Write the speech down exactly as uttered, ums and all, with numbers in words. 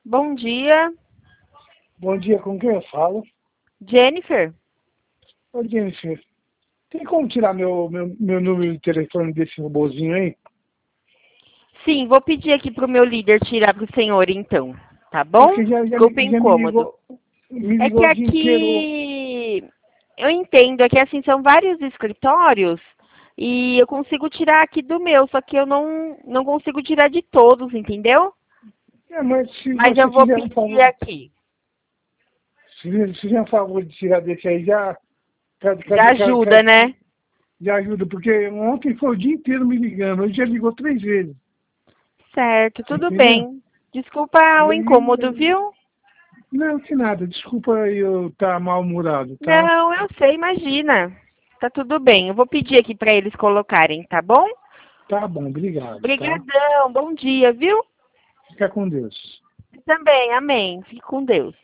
Bom dia, Bom dia, com quem eu falo? Jennifer. Ô, Jennifer, tem como tirar meu, meu, meu número de telefone desse robozinho aí? Sim, vou pedir aqui pro meu líder tirar pro senhor, então. Tá bom? Porque já, já, Desculpa o me- já me incômodo. ligou, me É ligou que o dia inteiro. aqui eu entendo, é que assim são vários escritórios e eu consigo tirar aqui do meu, só que eu não não consigo tirar de todos, entendeu? É, mas se Mas eu você vou fizer um pedir favor, aqui. se se fizer um favor de tirar desse aí, já, já, Já já, já, ajuda, né? já ajuda. Porque ontem foi o dia inteiro me ligando, hoje já ligou três vezes, Certo, tudo entendeu? bem. Desculpa E o incômodo, aí, viu? não, que nada, desculpa eu estar mal-humorado, tá? Não, eu sei, imagina. Tá tudo bem. Eu vou pedir aqui para eles colocarem, tá bom? Tá bom, obrigado, tá? Obrigadão, bom dia, viu? Fica com Deus. Também, amém. Fique com Deus.